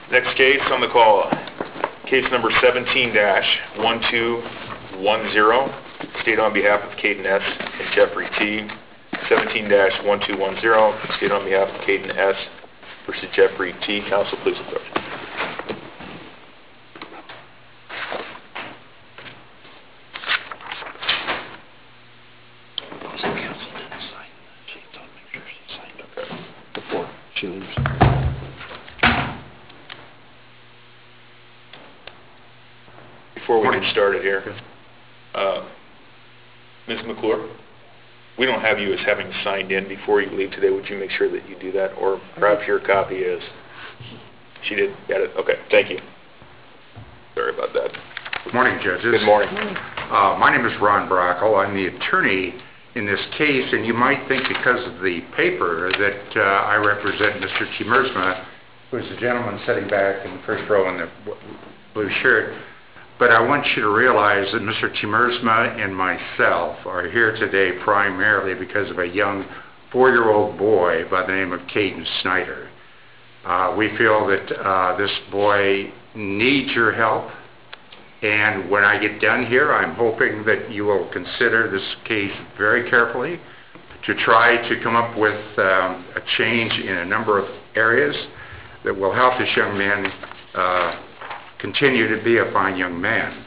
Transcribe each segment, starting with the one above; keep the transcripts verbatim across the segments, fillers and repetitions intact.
Next case on the call, case number seventeen dash one two one zero, state on behalf of Caden S. and Jeffrey T. seventeen dash one two one zero, state on behalf of Caden S. versus Jeffrey T. Counsel, please approach. Counsel didn't sign. She told me sure she signed up before she leaves. Before we get started here, uh, Miz McClure, we don't have you as having signed in before you leave today. Would you make sure that you do that? Or perhaps your copy is... She did? Got it? Okay, thank you. Sorry about that. Good morning, judges. Good morning. Uh, my name is Ron Brockel. I'm the attorney in this case, and you might think because of the paper that uh, I represent Mister Chiemersma, who's the gentleman sitting back in the first row in the blue shirt. But I want you to realize that Mister Chiemersma and myself are here today primarily because of a young four-year-old boy by the name of Caden Snyder. Uh, we feel that uh, this boy needs your help, and when I get done here, I'm hoping that you will consider this case very carefully to try to come up with um, a change in a number of areas that will help this young man uh, continue to be a fine young man.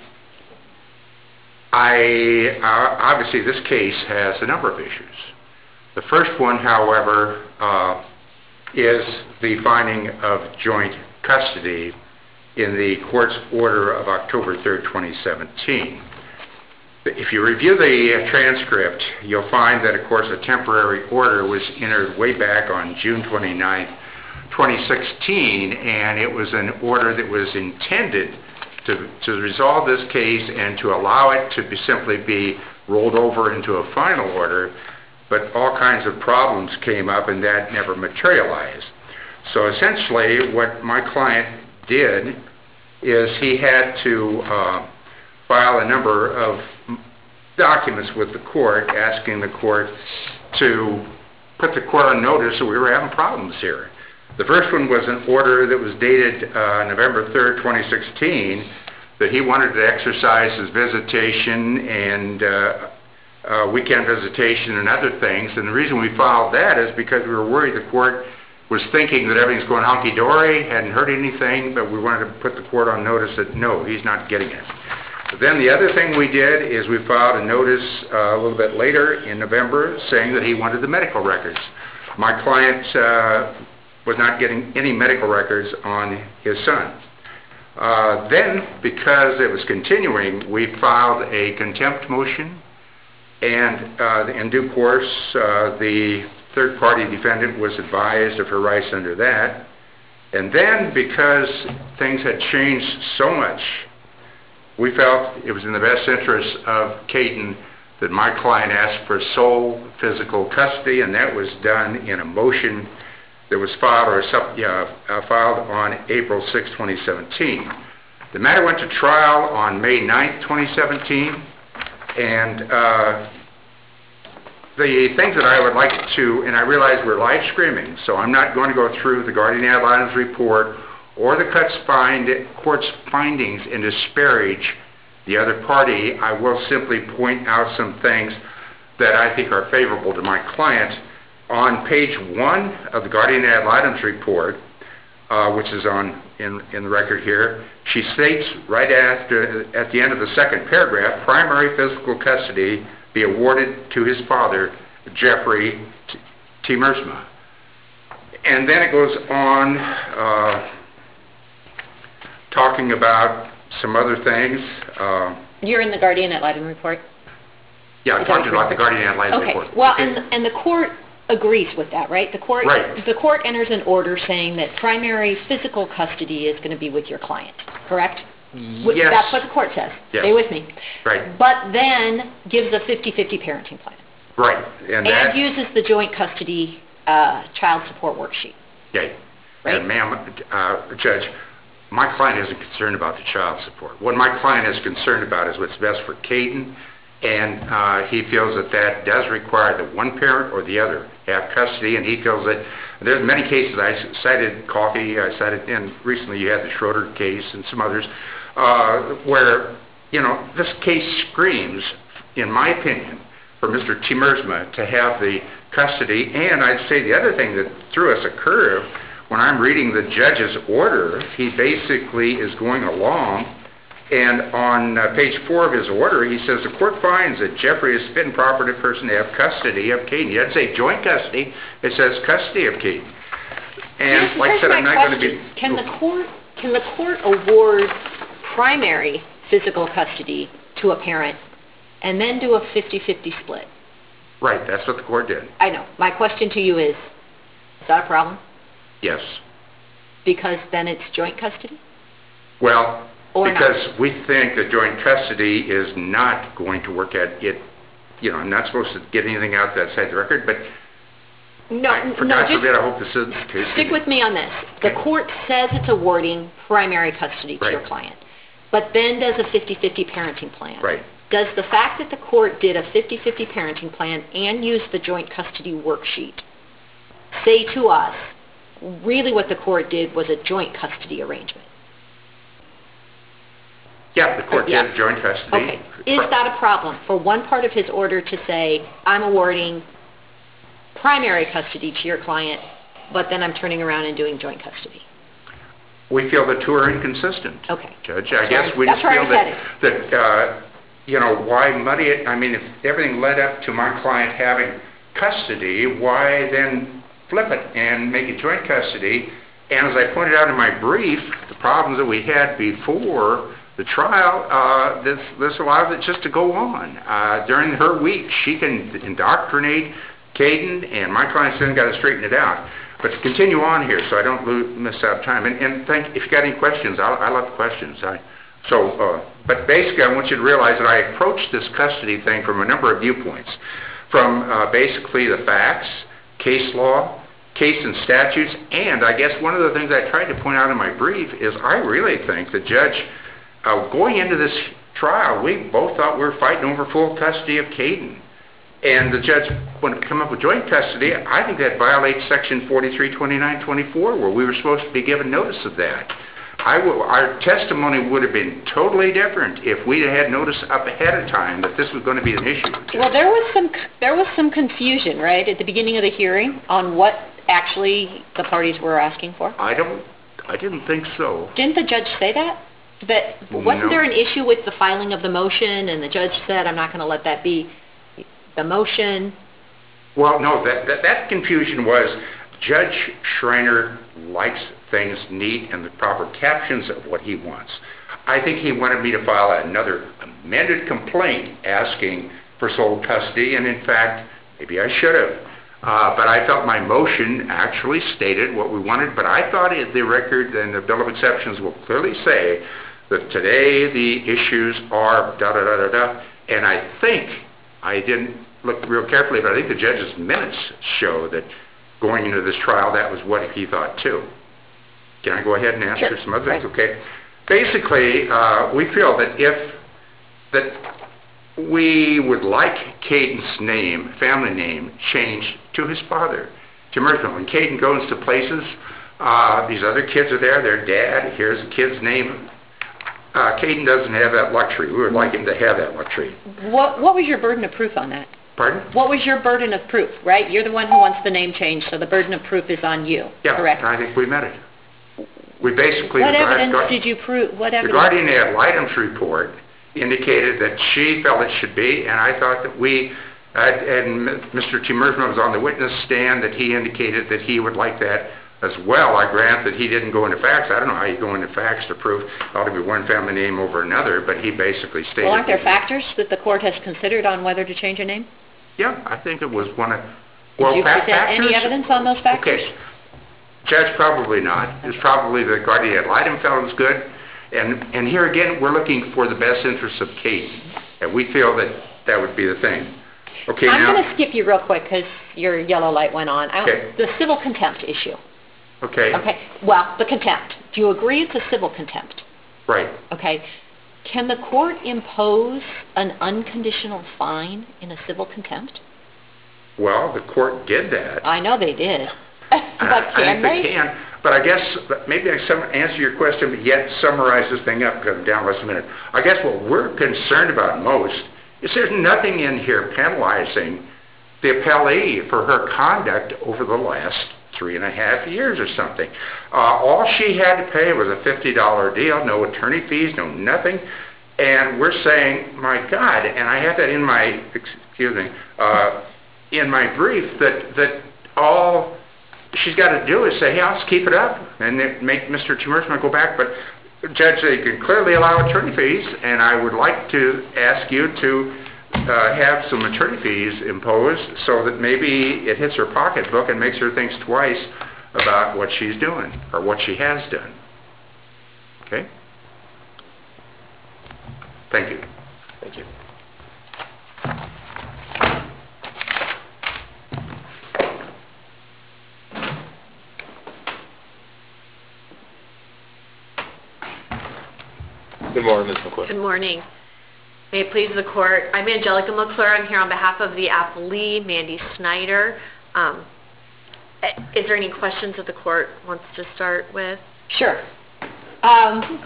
I uh, obviously this case has a number of issues. The first one, however, uh, is the finding of joint custody in the court's order of October third, twenty seventeen. If you review the transcript, you'll find that, of course, a temporary order was entered way back on June twenty-ninth, twenty sixteen, and it was an order that was intended to, to resolve this case and to allow it to be simply be rolled over into a final order, but all kinds of problems came up and that never materialized. So essentially what my client did is he had to uh, file a number of documents with the court asking the court to put the court on notice that we were having problems here. The first one was an order that was dated uh, November third, twenty sixteen, that he wanted to exercise his visitation and uh, uh, weekend visitation and other things. And the reason we filed that is because we were worried the court was thinking that everything's going hunky-dory, hadn't heard anything, but we wanted to put the court on notice that no, he's not getting it. But then the other thing we did is we filed a notice uh, a little bit later in November saying that he wanted the medical records. My client uh, was not getting any medical records on his son. Uh, then, because it was continuing, we filed a contempt motion, and uh, in due course, uh, the third-party defendant was advised of her rights under that. And then, because things had changed so much, we felt it was in the best interest of Caden that my client asked for sole physical custody, and that was done in a motion that was filed or sub, yeah, uh, filed on April sixth, twenty seventeen. The matter went to trial on May ninth, twenty seventeen, and uh, the things that I would like to, and I realize we're live streaming, so I'm not going to go through the guardian ad litem's report or the court's, find, court's findings and disparage the other party. I will simply point out some things that I think are favorable to my client. On page one of the guardian ad litem's report, uh, which is on in, in the record here, she states right after, at the end of the second paragraph, primary physical custody be awarded to his father, Jeffrey Chiemersma. And then it goes on uh, talking about some other things. Uh, You're in the guardian ad litem report? Yeah, I'm talking about the guardian ad litem okay. report. Well, okay. and, and the court agrees with that, right? The court, right. The court enters an order saying that primary physical custody is going to be with your client, correct? Yes. That's what the court says. Yes. Stay with me. Right. But then gives a fifty-fifty parenting plan. Right. And, and that, uses the joint custody uh, child support worksheet. Okay. Right? And ma'am, uh, Judge, my client isn't concerned about the child support. What my client is concerned about is what's best for Caden and uh, he feels that that does require that one parent or the other have custody, and he feels that there's many cases. I cited Coffey, I cited, and recently you had the Schroeder case and some others, uh, where, you know, this case screams, in my opinion, for Mister Timmersma to have the custody. And I'd say the other thing that threw us a curve, when I'm reading the judge's order, he basically is going along, and on uh, page four of his order, he says, the court finds that Jeffrey is fit and proper to person to have custody of Caden. He doesn't say joint custody, it says custody of Caden. And Here's, like I here's said, my I'm not question. going to be... Can the court, can the court award primary physical custody to a parent and then do a fifty-fifty split? Right, that's what the court did. I know. My question to you is, is that a problem? Yes. Because then it's joint custody? Well, Or because not? we think that joint custody is not going to work at it. You know, I'm not supposed to get anything out outside the record, but No, I, for no, God just forbid, I hope this isn't the case. stick with me on this. The Okay. court says it's awarding primary custody to Right. your client, but then does a fifty-fifty parenting plan. Right. Does the fact that the court did a fifty-fifty parenting plan and used the joint custody worksheet say to us, really what the court did was a joint custody arrangement? Yeah, the court Yeah. did joint custody. Okay. Is that a problem for one part of his order to say, I'm awarding primary custody to your client, but then I'm turning around and doing joint custody? We feel the two are inconsistent. Okay. Judge, That's I guess where- we that's just where I feel was that, that uh, you know, why muddy it? I mean, if everything led up to my client having custody, why then flip it and make it joint custody? And as I pointed out in my brief, the problems that we had before the trial, uh, this, this allows it just to go on. Uh, during her week, she can indoctrinate Caden, and my client's then got to straighten it out. But to continue on here, so I don't lose, miss out time, and, and thank, if you got any questions, I, I love questions. I, so, uh, but basically, I want you to realize that I approached this custody thing from a number of viewpoints. From uh, basically the facts, case law, case and statutes, and I guess one of the things I tried to point out in my brief is I really think the judge, uh, going into this trial, we both thought we were fighting over full custody of Caden. And the judge, when it come up with joint custody, I think that violates section forty-three twenty-nine twenty-four, where we were supposed to be given notice of that. I w- our testimony would have been totally different if we had notice up ahead of time that this was going to be an issue. Well, there was some there was some confusion, right, at the beginning of the hearing on what actually the parties were asking for. I don't, I didn't think so. Didn't the judge say that? That wasn't No. there an issue with the filing of the motion, and the judge said, "I'm not going to let that be the motion"? Well, no, that, that, that confusion was Judge Schreiner likes things neat and the proper captions of what he wants. I think he wanted me to file another amended complaint asking for sole custody, and in fact, maybe I should have. Uh, but I felt my motion actually stated what we wanted, but I thought it, the record and the Bill of Exceptions will clearly say that today the issues are da-da-da-da-da, and I think, I didn't look real carefully, but I think the judge's minutes show that going into this trial, that was what he thought too. Can I go ahead and answer Sure. some other things? Okay. Basically, uh, we feel that if, that we would like Caden's name, family name, changed to his father, to Murphy. When Caden goes to places, uh, these other kids are there, their dad, here's the kid's name. Uh, Caden doesn't have that luxury. We would like him to have that luxury. What what was your burden of proof on that? Pardon? What was your burden of proof, right? You're the one who wants the name changed, so the burden of proof is on you, Yeah, correct? I think we met it. We basically... What the guard- evidence guard- did you prove? What The evidence? guardian ad litem's report indicated that she felt it should be, and I thought that we, uh, and Mister Timmersma was on the witness stand, that he indicated that he would like that as well. I grant that he didn't go into facts. I don't know how you go into facts to prove ought to be one family name over another, but he basically stated... Well, aren't there that- factors that the court has considered on whether to change a name? Yeah, I think it was one of... Did Well, you fa- present any factors- evidence on those factors? Okay. Judge, probably not. It's probably the guardian ad litem felt it was good. And, and here again, we're looking for the best interests of Kate. And we feel that that would be the thing. Okay, I'm now... going to skip you real quick because your yellow light went on. I- Okay. The civil contempt issue. Okay, Okay, well, the contempt. Do you agree it's a civil contempt? right. Okay. Can the court impose an unconditional fine in a civil contempt? Well, the court did that. I know they did. But I can think they? they can. But I guess, maybe I sum, answer your question, but yet summarize this thing up, because I'm down less a minute. I guess what we're concerned about most is there's nothing in here penalizing the appellee for her conduct over the last three and a half years or something. Uh, all she had to pay was a fifty dollar deal, no attorney fees, no nothing. And we're saying, my God, and I have that in my, excuse me, uh, in my brief, that, that all she's got to do is say, hey, let's keep it up, and then make Mister Tmersma go back. But, Judge, they can clearly allow attorney fees, and I would like to ask you to uh, have some attorney fees imposed so that maybe it hits her pocketbook and makes her think twice about what she's doing, or what she has done. Okay? Thank you. Thank you. Good morning, Miz McClure. Good morning. May it please the court. I'm Angelica McClure. I'm here on behalf of the appellee, Mandy Snyder. Um, is there any questions that the court wants to start with? Sure. Um,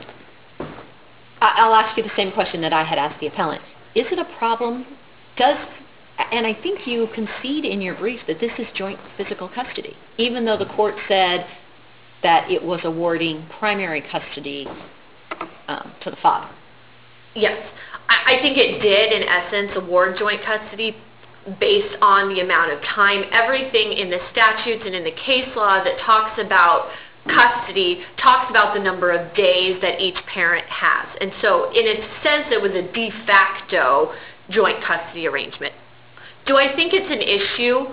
I- I'll ask you the same question that I had asked the appellant. Is it a problem? Does, and I think you concede in your brief that this is joint physical custody, even though the court said that it was awarding primary custody um, to the father. Yes. I, I think it did, in essence, award joint custody based on the amount of time. Everything in the statutes and in the case law that talks about custody talks about the number of days that each parent has. And so, in a sense, it was a de facto joint custody arrangement. Do I think it's an issue?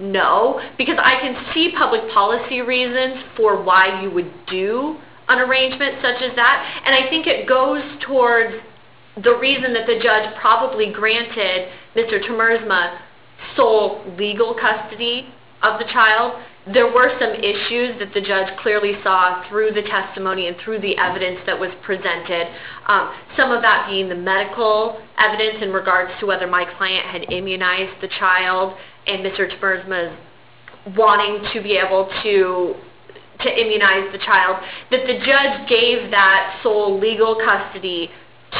No, because I can see public policy reasons for why you would do an arrangement such as that, and I think it goes towards the reason that the judge probably granted Mister Tmersma sole legal custody of the child. There were some issues that the judge clearly saw through the testimony and through the evidence that was presented. Um, some of that being the medical evidence in regards to whether my client had immunized the child, and Mister Tmersma's wanting to be able to to immunize the child, that the judge gave that sole legal custody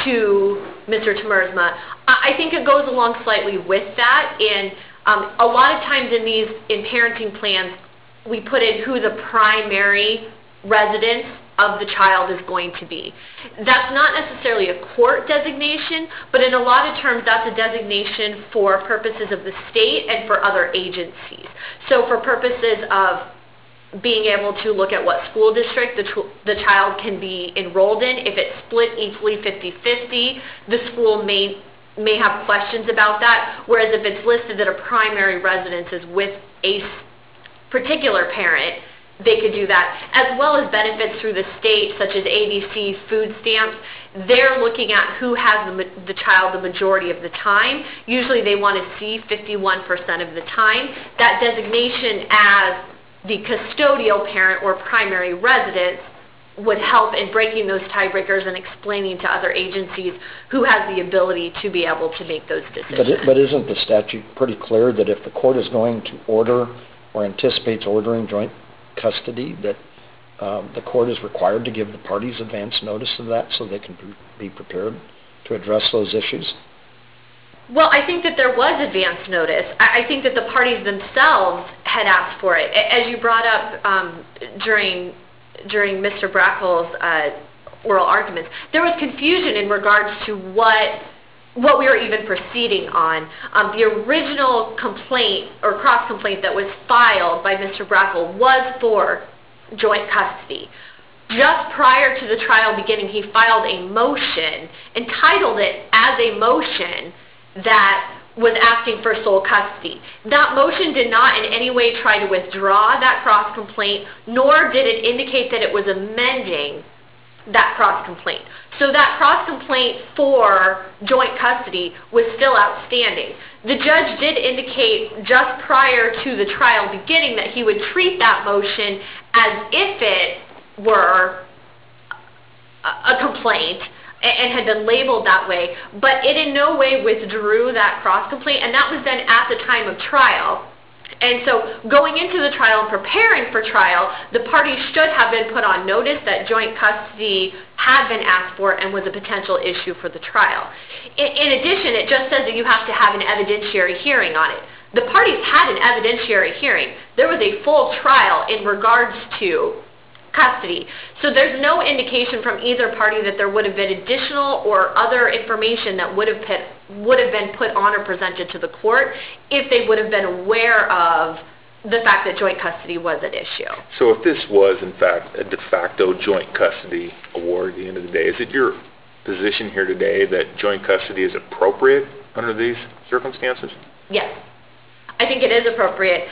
to Mister Tmersma. I think it goes along slightly with that, and um, a lot of times in these, in parenting plans, we put in who the primary residence of the child is going to be. That's not necessarily a court designation, but in a lot of terms that's a designation for purposes of the state and for other agencies. So for purposes of being able to look at what school district the, ch- the child can be enrolled in, if it's split equally fifty-fifty, the school may may have questions about that, whereas if it's listed that a primary residence is with a particular parent, they could do that, as well as benefits through the state, such as A B C, food stamps. They're looking at who has the, the child the majority of the time. Usually they want to see fifty-one percent of the time. That designation as the custodial parent or primary residence would help in breaking those tiebreakers and explaining to other agencies who has the ability to be able to make those decisions. But, it, but isn't the statute pretty clear that if the court is going to order or anticipates ordering joint custody, that um, the court is required to give the parties advance notice of that so they can be prepared to address those issues? Well, I think that there was advance notice. I, I think that the parties themselves had asked for it. As you brought up um, during during Mister Brackel's uh, oral arguments, there was confusion in regards to what what we were even proceeding on. Um, the original complaint or cross complaint that was filed by Mister Brackel was for joint custody. Just prior to the trial beginning, he filed a motion, entitled it as a motion, that was asking for sole custody. That motion did not in any way try to withdraw that cross complaint, nor did it indicate that it was amending that cross complaint. So that cross complaint for joint custody was still outstanding. The judge did indicate just prior to the trial beginning that he would treat that motion as if it were a complaint, and, and had been labeled that way, but it in no way withdrew that cross-complaint, and that was done at the time of trial. And so going into the trial and preparing for trial, the parties should have been put on notice that joint custody had been asked for and was a potential issue for the trial. In, in addition, it just says that you have to have an evidentiary hearing on it. The parties had an evidentiary hearing. There was a full trial in regards to custody. So there's no indication from either party that there would have been additional or other information that would have put, would have been put on or presented to the court if they would have been aware of the fact that joint custody was at issue. So if this was, in fact, a de facto joint custody award at the end of the day, is it your position here today that joint custody is appropriate under these circumstances? Yes. I think it is appropriate.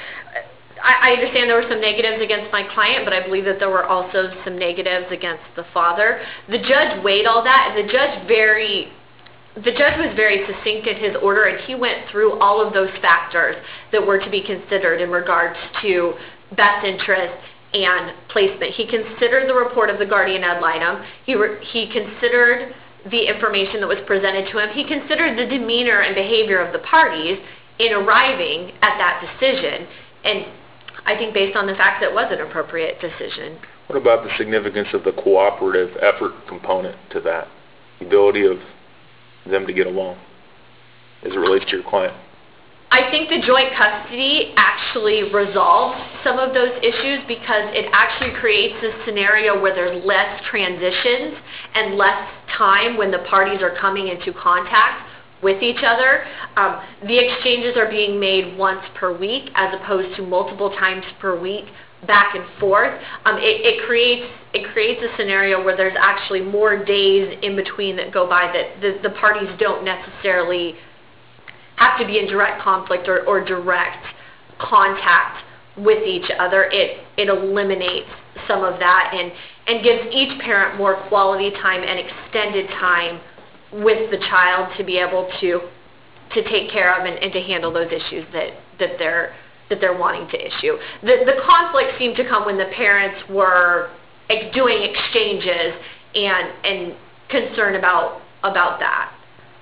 I understand there were some negatives against my client, but I believe that there were also some negatives against the father. The judge weighed all that, and the judge very, the judge was very succinct in his order, and he went through all of those factors that were to be considered in regards to best interest and placement. He considered the report of the guardian ad litem. He, re, he considered the information that was presented to him. He considered the demeanor and behavior of the parties in arriving at that decision, and I think based on the fact that it was an appropriate decision. What about the significance of the cooperative effort component to that? The ability of them to get along as it relates to your client? I think the joint custody actually resolves some of those issues because it actually creates a scenario where there's less transitions and less time when the parties are coming into contact with each other. Um, the exchanges are being made once per week as opposed to multiple times per week back and forth. Um, it, it creates it creates a scenario where there's actually more days in between that go by that the, the parties don't necessarily have to be in direct conflict or, or direct contact with each other. It it eliminates some of that and, and gives each parent more quality time and extended time with the child to be able to to take care of and, and to handle those issues that, that they're that they're wanting to issue. The the conflict seemed to come when the parents were ex- doing exchanges and and concern about about that.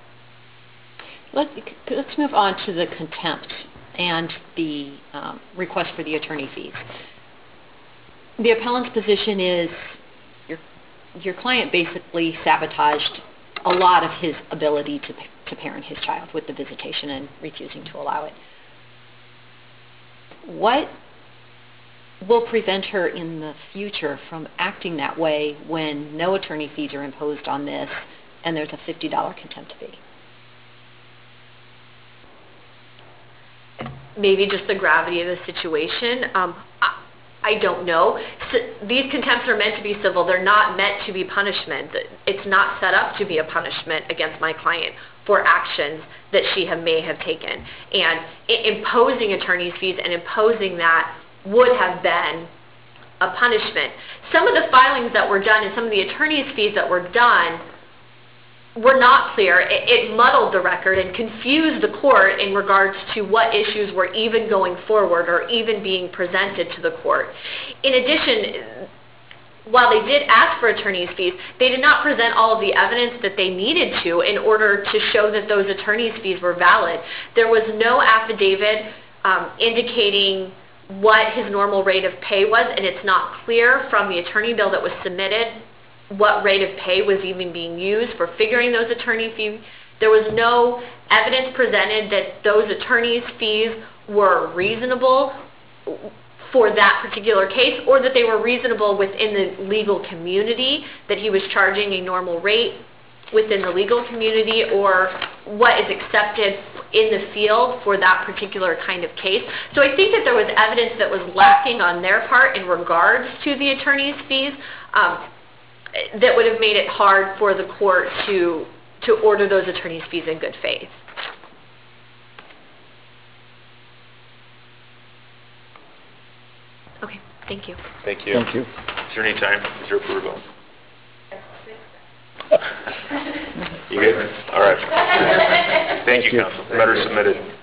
Let's, let's move on to the contempt and the um, request for the attorney fees. The appellant's position is your your client basically sabotaged a lot of his ability to to parent his child with the visitation and refusing to allow it. What will prevent her in the future from acting that way when no attorney fees are imposed on this and there's a fifty dollars contempt fee? Maybe just the gravity of the situation. Um, I, I don't know. So these contempts are meant to be civil. They're not meant to be punishment. It's not set up to be a punishment against my client for actions that she have, may have taken. And I- imposing attorney's fees and imposing that would have been a punishment. Some of the filings that were done and some of the attorney's fees that were done were not clear. It, it muddled the record and confused the court in regards to what issues were even going forward or even being presented to the court. In addition, while they did ask for attorney's fees, they did not present all of the evidence that they needed to in order to show that those attorney's fees were valid. There was no affidavit um, indicating what his normal rate of pay was, and it's not clear from the attorney bill that was submitted what rate of pay was even being used for figuring those attorney fees. There was no evidence presented that those attorney's fees were reasonable for that particular case or that they were reasonable within the legal community, that he was charging a normal rate within the legal community or what is accepted in the field for that particular kind of case. So I think that there was evidence that was lacking on their part in regards to the attorney's fees um, that would have made it hard for the court to to order those attorney's fees in good faith. Okay, thank you. Thank you. Thank you. Is there any time reserved for rebuttal? You good? All right. Thank you, counsel. Matter submitted.